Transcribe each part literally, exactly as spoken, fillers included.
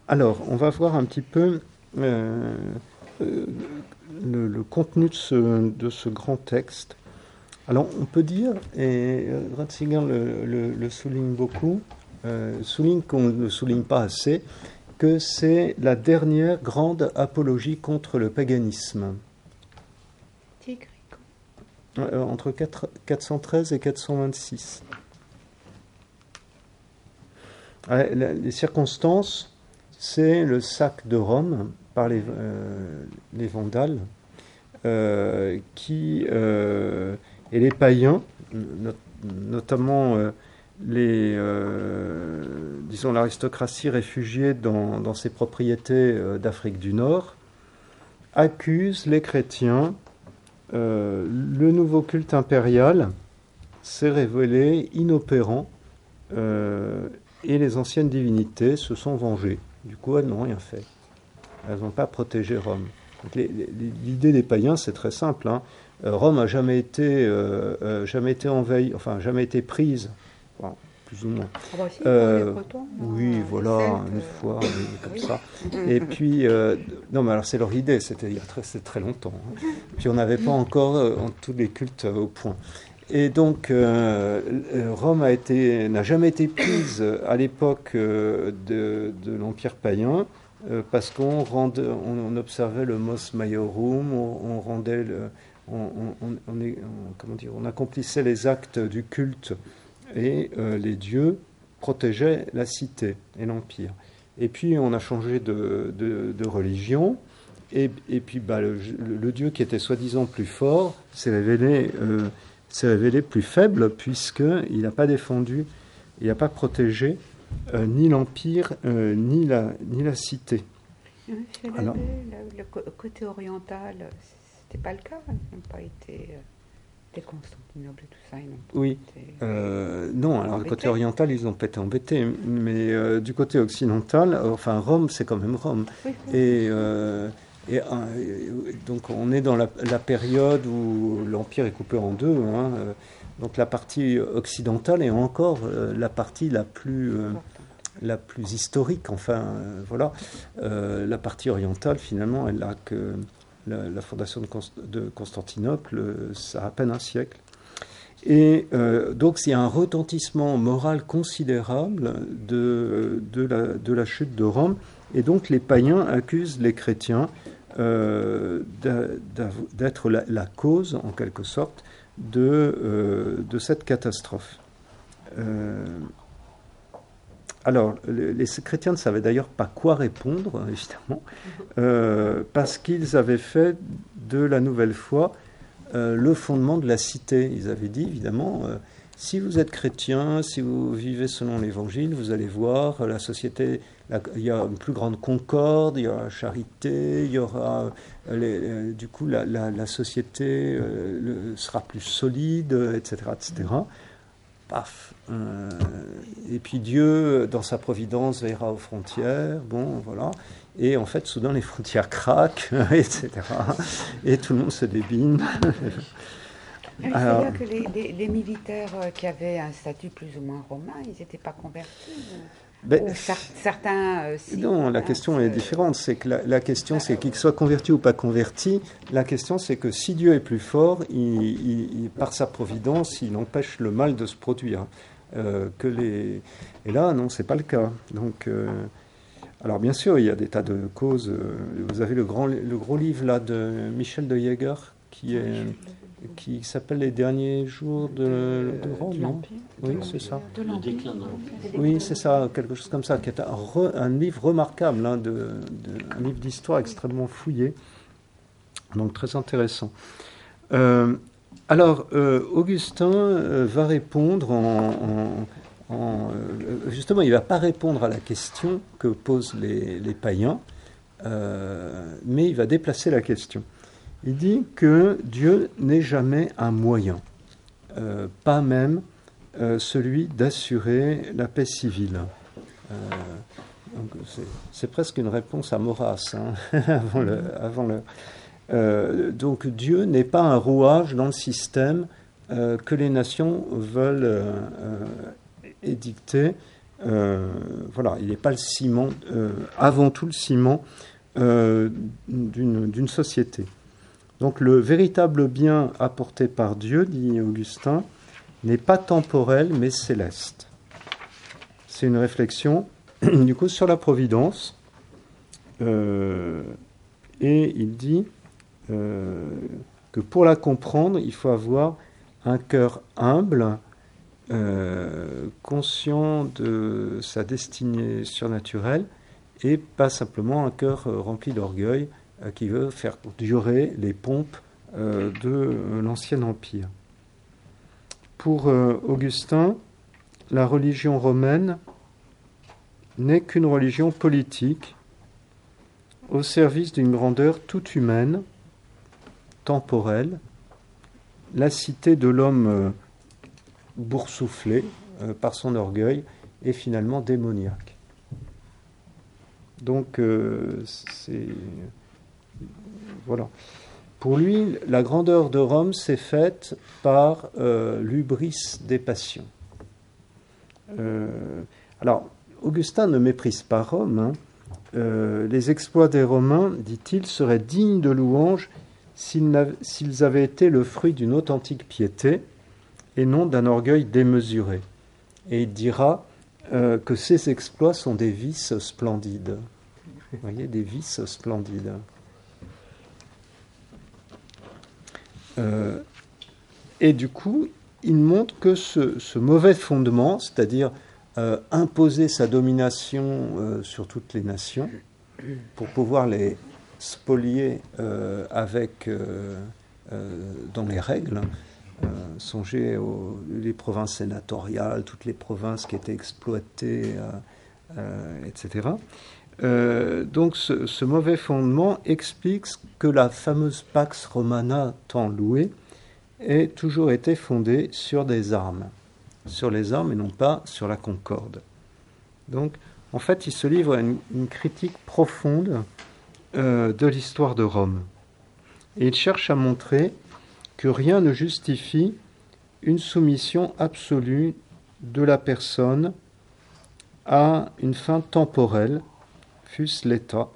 Alors, on va voir un petit peu euh, euh, le, le contenu de ce, de ce grand texte. Alors, on peut dire, et Ratzinger le, le, le souligne beaucoup, euh, souligne qu'on ne le souligne pas assez, que c'est la dernière grande apologie contre le paganisme. Euh, entre quatre cent treize et quatre cent vingt-six. Ouais, la, les circonstances, c'est le sac de Rome par les, euh, les Vandales, euh, qui, euh, et les païens, not, notamment euh, les, euh, disons l'aristocratie réfugiée dans, dans ses propriétés euh, d'Afrique du Nord, accusent les chrétiens. Euh, le nouveau culte impérial s'est révélé inopérant euh, et les anciennes divinités se sont vengées. Du coup, elles n'ont rien fait. Elles n'ont pas protégé Rome. Donc, les, les, l'idée des païens, c'est très simple. Hein. Euh, Rome n'a jamais été, euh, euh, jamais été envahie, enfin jamais été prise, enfin, plus ou moins. Ah bah si, euh, Bretons, oui, euh, voilà, Celtes, une euh, fois, comme oui. ça. Et puis, euh, non, mais alors c'est leur idée, c'était il y a très, c'est très longtemps. Hein. Puis on n'avait pas encore euh, tous les cultes euh, au point. Et donc, euh, Rome a été, n'a jamais été prise à l'époque euh, de, de l'Empire païen euh, parce qu'on rendait, on, on observait le mos maiorum, on, on rendait, le, on, on, on, est, on, comment dire, on accomplissait les actes du culte et euh, les dieux protégeaient la cité et l'empire. Et puis on a changé de, de, de religion. Et, et puis bah, le, le dieu qui était soi-disant plus fort s'est révélé euh, s'est révélé plus faible puisqu'il n'a pas défendu, il n'a pas protégé euh, ni l'Empire, euh, ni, la, ni la cité. Chez Alors, le, le, le côté oriental, c'était pas le cas, ils n'ont pas été... Les Constantinople et tout ça, ils n'ont pas oui. été... Euh, non, alors du côté oriental, ils n'ont pas été embêtés, mais euh, du côté occidental, euh, enfin Rome, c'est quand même Rome. Oui, oui. Et... Euh, Et, euh, donc on est dans la, la période où l'Empire est coupé en deux. Hein, euh, donc la partie occidentale est encore euh, la partie la plus, euh, la plus historique. Enfin, euh, voilà. Euh, la partie orientale, finalement, elle a que la, la fondation de, Const- de Constantinople, ça a à peine un siècle. Et euh, donc il y a un retentissement moral considérable de, de, la, de la chute de Rome. Et donc les païens accusent les chrétiens Euh, d'être la, la cause, en quelque sorte, de, euh, de cette catastrophe. Euh, alors, les, les chrétiens ne savaient d'ailleurs pas quoi répondre, évidemment, euh, parce qu'ils avaient fait de la nouvelle foi euh, le fondement de la cité. Ils avaient dit, évidemment, euh, si vous êtes chrétien, si vous vivez selon l'Évangile, vous allez voir la société... La, il y a une plus grande concorde, il y aura la charité, il y aura les, euh, du coup la, la, la société euh, le, sera plus solide, et cetera, et cetera. Paf. Euh, et puis Dieu, dans sa providence, veillera aux frontières. Bon, voilà. Et en fait, soudain, les frontières craquent, et cetera. Et tout le monde se débine. Il faut dire que les, les, les militaires qui avaient un statut plus ou moins romain, ils n'étaient pas convertis. Ben, Ou certains, euh, si, non, la hein, question est différente. C'est que la, la question, bah, c'est qu'il soit converti ou pas converti. La question, c'est que si Dieu est plus fort, il, il, il, par sa providence, il empêche le mal de se produire. Euh, que les... Et là, non, c'est pas le cas. Donc, euh... alors bien sûr, il y a des tas de causes. Vous avez le, grand, le gros livre là de Michel de Jäger qui est... qui s'appelle Les derniers jours de, de Rome, non ? Oui, c'est ça. Le déclin de l'Empire. Oui, c'est ça, quelque chose comme ça, qui est un, re, un livre remarquable, hein, de, de, un livre d'histoire extrêmement fouillé, donc très intéressant. Euh, alors, euh, Augustin euh, va répondre en... en, en euh, justement, il ne va pas répondre à la question que posent les, les païens, euh, mais il va déplacer la question. Il dit que Dieu n'est jamais un moyen, euh, pas même euh, celui d'assurer la paix civile. Euh, donc c'est, c'est presque une réponse à Maurras, hein, avant le, avant le, euh, donc Dieu n'est pas un rouage dans le système euh, que les nations veulent euh, édicter Euh, voilà, il n'est pas le ciment, euh, avant tout le ciment euh, d'une, d'une société. Donc le véritable bien apporté par Dieu, dit Augustin, n'est pas temporel mais céleste. C'est une réflexion du coup sur la providence. Euh, et il dit euh, que pour la comprendre, il faut avoir un cœur humble, euh, conscient de sa destinée surnaturelle, et pas simplement un cœur euh, rempli d'orgueil euh, qui veut faire durer les pompes euh, de euh, l'Ancien Empire. Pour euh, Augustin, la religion romaine n'est qu'une religion politique au service d'une grandeur toute humaine, temporelle, la cité de l'homme euh, boursouflé euh, par son orgueil est finalement démoniaque. Donc, euh, c'est... Voilà. Pour lui, la grandeur de Rome s'est faite par euh, l'hubris des passions. Euh, alors, Augustin ne méprise pas Rome. Hein. Euh, les exploits des Romains, dit-il, seraient dignes de louange s'ils, s'ils avaient été le fruit d'une authentique piété et non d'un orgueil démesuré. Et il dira euh, que ces exploits sont des vices splendides. Vous voyez, des vices splendides. Euh, et du coup, il montre que ce, ce mauvais fondement, c'est-à-dire euh, imposer sa domination euh, sur toutes les nations pour pouvoir les spolier euh, avec, euh, euh, dans les règles, euh, songez aux les provinces sénatoriales, toutes les provinces qui étaient exploitées, euh, euh, et cetera. Euh, donc ce, ce mauvais fondement explique que la fameuse Pax Romana tant louée ait toujours été fondée sur des armes, sur les armes et non pas sur la concorde. Donc en fait il se livre à une, une critique profonde euh, de l'histoire de Rome. Et il cherche à montrer que rien ne justifie une soumission absolue de la personne à une fin temporelle, fût-ce l'État,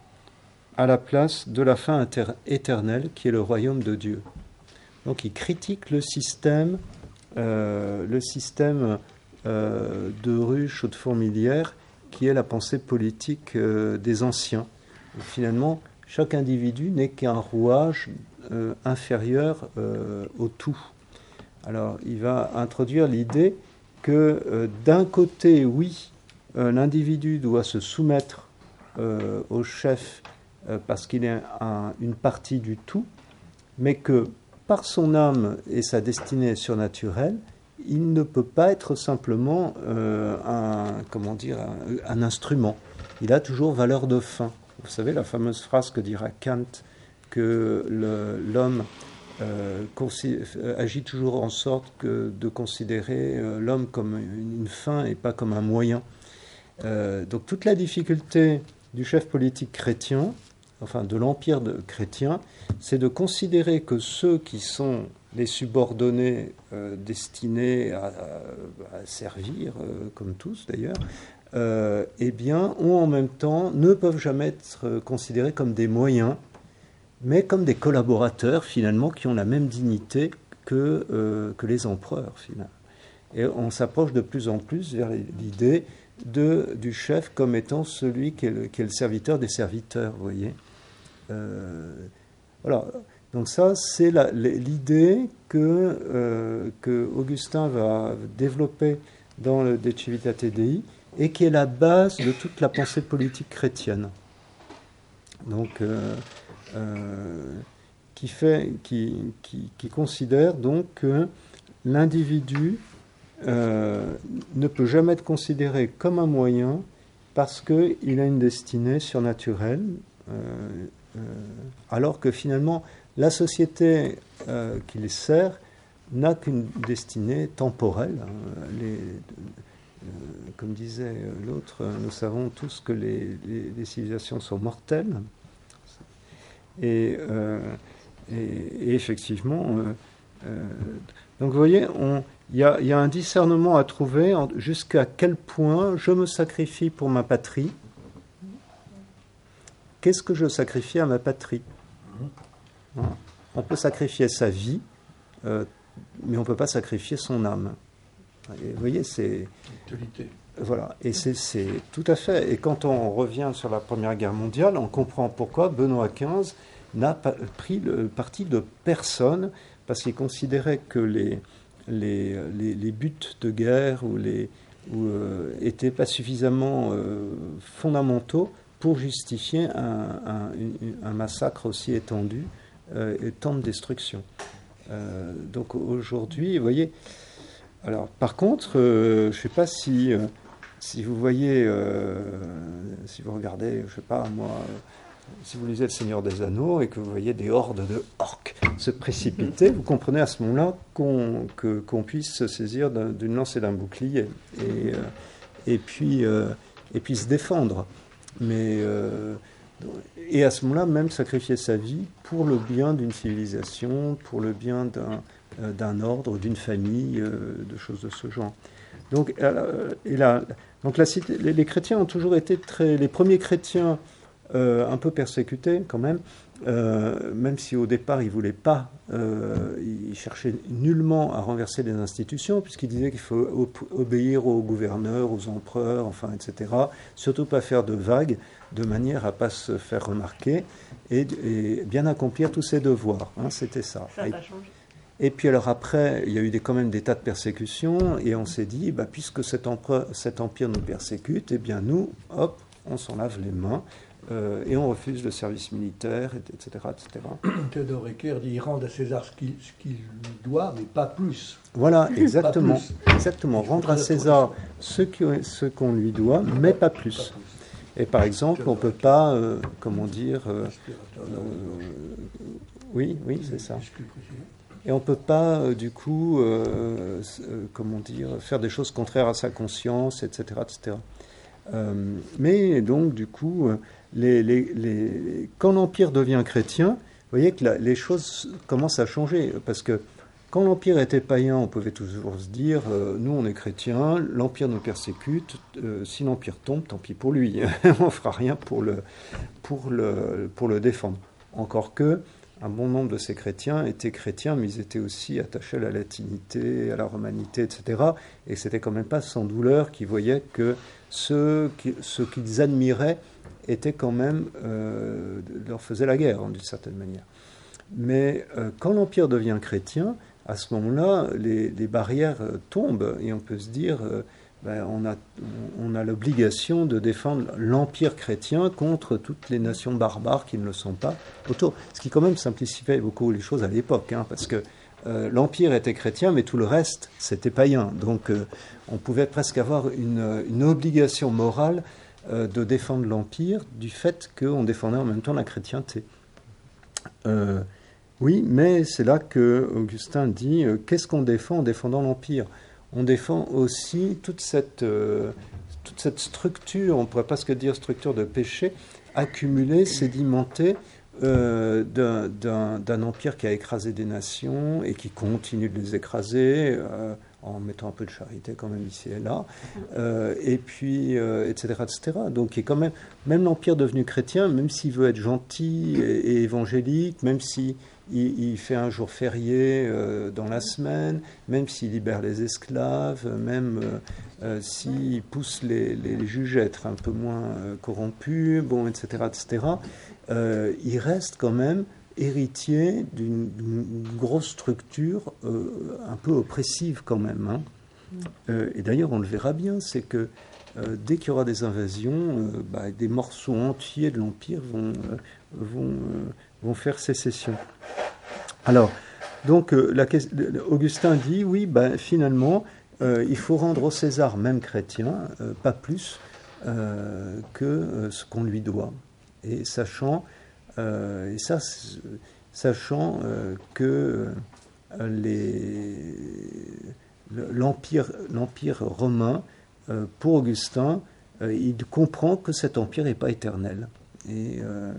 à la place de la fin inter- éternelle qui est le royaume de Dieu. Donc il critique le système, euh, le système euh, de ruche ou de fourmilière qui est la pensée politique euh, des anciens. Et finalement, chaque individu n'est qu'un rouage euh, inférieur euh, au tout. Alors il va introduire l'idée que euh, d'un côté, oui, euh, l'individu doit se soumettre Euh, au chef euh, parce qu'il est un, une partie du tout, mais que par son âme et sa destinée surnaturelle, il ne peut pas être simplement euh, un, comment dire, un, un instrument. Il a toujours valeur de fin. Vous savez la fameuse phrase que dira Kant, que le, l'homme euh, consi- agit toujours en sorte que de considérer euh, l'homme comme une, une fin et pas comme un moyen. Euh, donc toute la difficulté du chef politique chrétien, enfin de l'empire de chrétien, c'est de considérer que ceux qui sont les subordonnés euh, destinés à, à, à servir, euh, comme tous d'ailleurs, euh, eh bien, ont en même temps, ne peuvent jamais être considérés comme des moyens, mais comme des collaborateurs finalement qui ont la même dignité que, euh, que les empereurs finalement. Et on s'approche de plus en plus vers l'idée de, du chef comme étant celui qui est le, qui est le serviteur des serviteurs, vous voyez. Euh, voilà. Donc ça, c'est la, l'idée que, euh, que Augustin va développer dans le De Civitate Dei et qui est la base de toute la pensée politique chrétienne. Donc, euh, euh, qui, fait, qui, qui, qui considère donc que l'individu Euh, ne peut jamais être considéré comme un moyen parce qu'il a une destinée surnaturelle, euh, euh, alors que finalement la société euh, qui les sert n'a qu'une destinée temporelle. Les, euh, comme disait l'autre, nous savons tous que les, les, les civilisations sont mortelles. Et, euh, et, et effectivement, euh, euh, donc vous voyez, on il y a, il y a un discernement à trouver jusqu'à quel point je me sacrifie pour ma patrie. Qu'est-ce que je sacrifie à ma patrie? On peut sacrifier sa vie, euh, mais on ne peut pas sacrifier son âme. Et vous voyez, c'est... Voilà, et c'est, c'est tout à fait. Et quand on revient sur la Première Guerre mondiale, on comprend pourquoi Benoît quinze n'a pas pris le parti de personne, parce qu'il considérait que les, les, les, les buts de guerre ou les, ou, euh, étaient pas suffisamment euh, fondamentaux pour justifier un, un, un massacre aussi étendu euh, et tant de destruction. Euh, donc aujourd'hui, vous voyez... Alors, par contre, euh, je ne sais pas si, euh, si vous voyez, euh, si vous regardez, je ne sais pas, moi, euh, si vous lisez Le Seigneur des Anneaux et que vous voyez des hordes de orques se précipiter, vous comprenez à ce moment-là qu'on, que, qu'on puisse se saisir d'un, d'une lance et d'un bouclier et, euh, et, puis, euh, et puis se défendre. Mais, euh, et à ce moment-là, même sacrifier sa vie pour le bien d'une civilisation, pour le bien d'un... d'un ordre, d'une famille, euh, de choses de ce genre. Donc, euh, et là, donc la, les, les chrétiens ont toujours été très... Les premiers chrétiens, euh, un peu persécutés quand même, euh, même si au départ ils ne voulaient pas, euh, ils cherchaient nullement à renverser les institutions, puisqu'ils disaient qu'il faut ob- obéir aux gouverneurs, aux empereurs, enfin, et cetera. Surtout pas faire de vagues, de manière à ne pas se faire remarquer, et, et bien accomplir tous ses devoirs. Hein, c'était ça. Ça n'a pas changé. Et puis alors après, il y a eu des, quand même des tas de persécutions, et on s'est dit, bah, puisque cet, empereur, cet empire nous persécute, eh bien nous, hop, on s'en lave les mains, euh, et on refuse le service militaire, et cetera, et cetera. Théodore Ecker dit, il rend à César ce qu'il, ce qu'il lui doit, mais pas plus. Voilà, exactement. Plus. Exactement, rendre à César ce, qui, ce qu'on lui doit, mais pas plus. Pas plus. Et par exemple, on ne peut pas, euh, comment dire... Euh, euh, oui, oui, c'est ça. Et on ne peut pas, euh, du coup, euh, euh, comment dire, faire des choses contraires à sa conscience, et cetera, et cetera. Euh, mais donc, du coup, les, les, les... quand l'Empire devient chrétien, vous voyez que la, les choses commencent à changer. Parce que quand l'Empire était païen, on pouvait toujours se dire, euh, nous, on est chrétiens, l'Empire nous persécute, euh, si l'Empire tombe, tant pis pour lui. On ne fera rien pour le, pour, le, pour le défendre. Encore que... Un bon nombre de ces chrétiens étaient chrétiens, mais ils étaient aussi attachés à la latinité, à la romanité, et cetera. Et c'était quand même pas sans douleur qu'ils voyaient que ceux, qui, ceux qu'ils admiraient étaient quand même, euh, leur faisaient la guerre, d'une certaine manière. Mais euh, quand l'Empire devient chrétien, à ce moment-là, les, les barrières tombent et on peut se dire... Euh, Ben, on a, on a l'obligation de défendre l'empire chrétien contre toutes les nations barbares qui ne le sont pas autour. Ce qui quand même simplifiait beaucoup les choses à l'époque, hein, parce que euh, l'empire était chrétien, mais tout le reste, c'était païen. Donc euh, on pouvait presque avoir une, une obligation morale euh, de défendre l'empire du fait qu'on défendait en même temps la chrétienté. Euh, oui, mais c'est là que Augustin dit euh, qu'est-ce qu'on défend en défendant l'empire ? On défend aussi toute cette, euh, toute cette structure, on pourrait presque dire structure de péché, accumulée, sédimentée euh, d'un, d'un, d'un empire qui a écrasé des nations et qui continue de les écraser, euh, en mettant un peu de charité quand même ici et là, euh, et puis, euh, et cetera, et cetera. Donc, il est quand même, même l'empire devenu chrétien, même s'il veut être gentil et, et évangélique, même si Il, il fait un jour férié euh, dans la semaine, même s'il libère les esclaves, même euh, euh, s'il pousse les, les, les juges à être un peu moins euh, corrompus, bon, et cetera, et cetera. Euh, il reste quand même héritier d'une, d'une grosse structure euh, un peu oppressive quand même. Hein. Euh, et d'ailleurs, on le verra bien, c'est que euh, dès qu'il y aura des invasions, euh, bah, des morceaux entiers de l'Empire vont... Euh, vont euh, vont faire sécession. Alors, donc, euh, la, Augustin dit, oui, ben, finalement, euh, il faut rendre au César, même chrétien, euh, pas plus euh, que euh, ce qu'on lui doit. Et sachant, euh, et ça, sachant euh, que euh, les, l'empire, l'empire romain, euh, pour Augustin, euh, il comprend que cet empire n'est pas éternel. Et... Euh,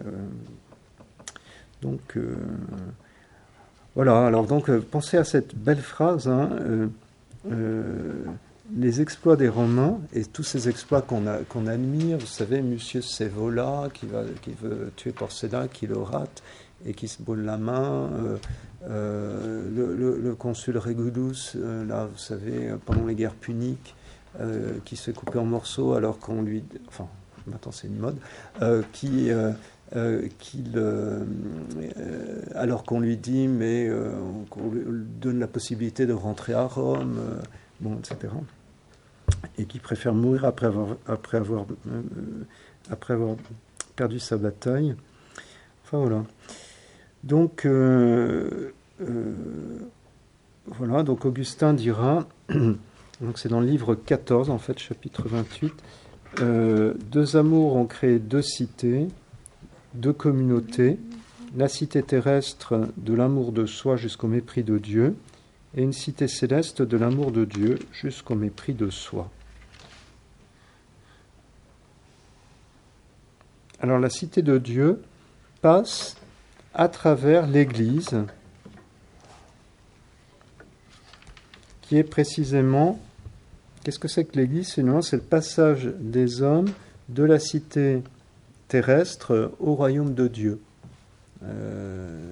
Donc, euh, voilà. Alors, donc, euh, pensez à cette belle phrase, hein, euh, euh, les exploits des Romains, et tous ces exploits qu'on a, qu'on admire, vous savez, Monsieur Scaevola, qui, va, qui veut tuer Porcella, qui le rate, et qui se brûle la main, euh, euh, le, le, le consul Régulus, euh, là, vous savez, pendant les guerres puniques, euh, qui se fait couper en morceaux alors qu'on lui... Enfin, maintenant c'est une mode, euh, qui... Euh, Euh, qu'il, euh, euh, alors qu'on lui dit, mais euh, qu'on lui donne la possibilité de rentrer à Rome, euh, bon, et cetera. Et qui préfère mourir après avoir, après avoir, euh, après avoir perdu sa bataille. Enfin voilà. Donc, euh, euh, voilà, donc Augustin dira, donc c'est dans le livre quatorze, en fait, chapitre vingt-huit, euh, deux amours ont créé deux cités, deux communautés, la cité terrestre de l'amour de soi jusqu'au mépris de Dieu, et une cité céleste de l'amour de Dieu jusqu'au mépris de soi. Alors la cité de Dieu passe à travers l'Église, qui est précisément... Qu'est-ce que c'est que l'Église ? C'est, non, c'est le passage des hommes de la cité terrestre au royaume de Dieu. Euh,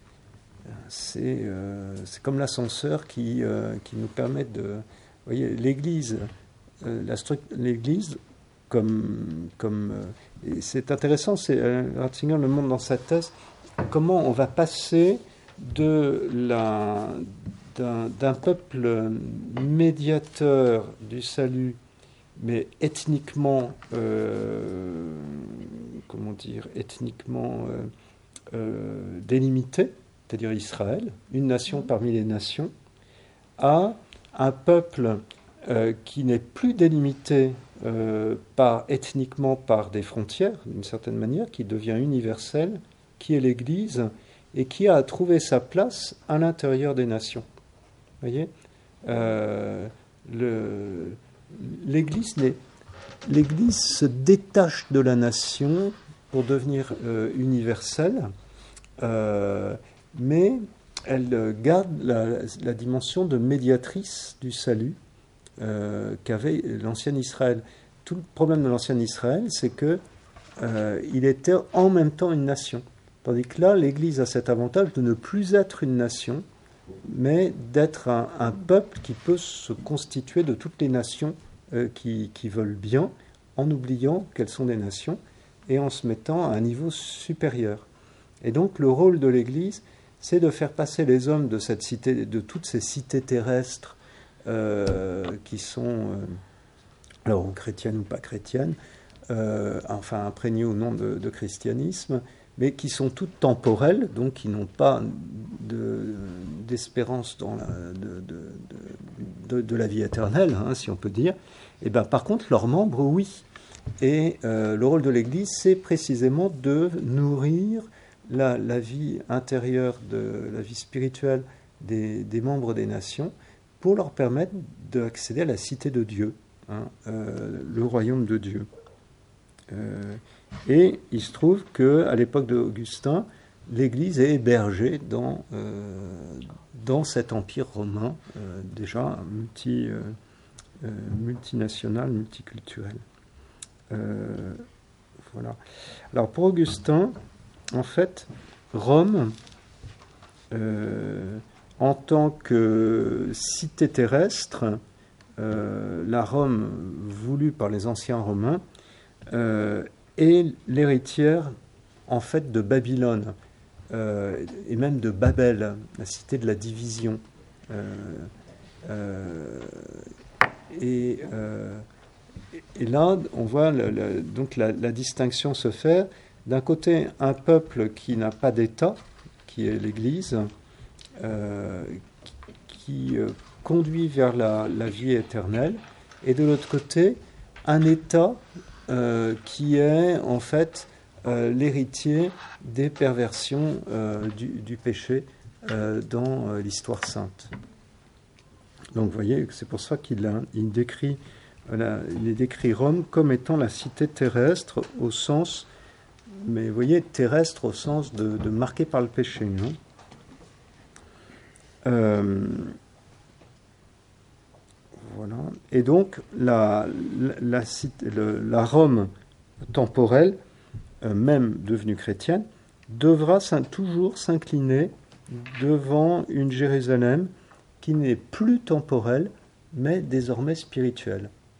c'est, euh, c'est comme l'ascenseur qui, euh, qui nous permet de... Vous voyez, l'Église, euh, la stru- l'Église comme... comme euh, et c'est intéressant, c'est, euh, Ratzinger le montre dans sa thèse, comment on va passer de la, d'un, d'un peuple médiateur du salut, mais ethniquement, euh, comment dire, ethniquement euh, euh, délimité, c'est-à-dire Israël, une nation parmi les nations, à un peuple euh, qui n'est plus délimité euh, par, ethniquement par des frontières, d'une certaine manière, qui devient universel, qui est l'Église, et qui a trouvé sa place à l'intérieur des nations. Vous voyez euh, le... L'Église, l'Église se détache de la nation pour devenir euh, universelle, euh, mais elle garde la, la dimension de médiatrice du salut euh, qu'avait l'ancien Israël. Tout le problème de l'ancien Israël, c'est que euh, il était en même temps une nation. Tandis que là, l'Église a cet avantage de ne plus être une nation, mais d'être un, un peuple qui peut se constituer de toutes les nations euh, qui, qui veulent bien, en oubliant qu'elles sont des nations, et en se mettant à un niveau supérieur. Et donc le rôle de l'Église, c'est de faire passer les hommes de, cette cité, de toutes ces cités terrestres euh, qui sont, euh, alors chrétiennes ou pas chrétiennes, euh, enfin imprégnées ou non de, de christianisme, mais qui sont toutes temporelles, donc qui n'ont pas de, d'espérance dans la, de, de, de, de la vie éternelle, hein, si on peut dire. Et ben, par contre, leurs membres, oui. Et euh, le rôle de l'Église, c'est précisément de nourrir la, la vie intérieure, de la vie spirituelle des, des membres des nations, pour leur permettre d'accéder à la cité de Dieu, hein, euh, le royaume de Dieu. Euh, Et il se trouve qu'à l'époque d'Augustin, l'Église est hébergée dans, euh, dans cet empire romain, euh, déjà multi, euh, euh, multinational, multiculturel. Euh, voilà. Alors pour Augustin, en fait, Rome, euh, en tant que cité terrestre, euh, la Rome voulue par les anciens Romains, euh, et l'héritière, en fait, de Babylone, euh, et même de Babel, la cité de la division. Euh, euh, et, euh, et là, on voit le, le, donc la, la distinction se faire. D'un côté, un peuple qui n'a pas d'État, qui est l'Église, euh, qui euh, conduit vers la, la vie éternelle, et de l'autre côté, un État Euh, qui est en fait euh, l'héritier des perversions euh, du, du péché euh, dans euh, l'histoire sainte. Donc vous voyez, c'est pour ça qu'il a, il décrit, euh, il décrit Rome comme étant la cité terrestre au sens, mais vous voyez, terrestre au sens de, de marqué par le péché. Hein. Euh, Voilà. Et donc, la, la, la, cité- le- la Rome temporelle, euh, même devenue chrétienne, devra s'in- toujours s'incliner devant une Jérusalem qui n'est plus temporelle, mais désormais spirituelle.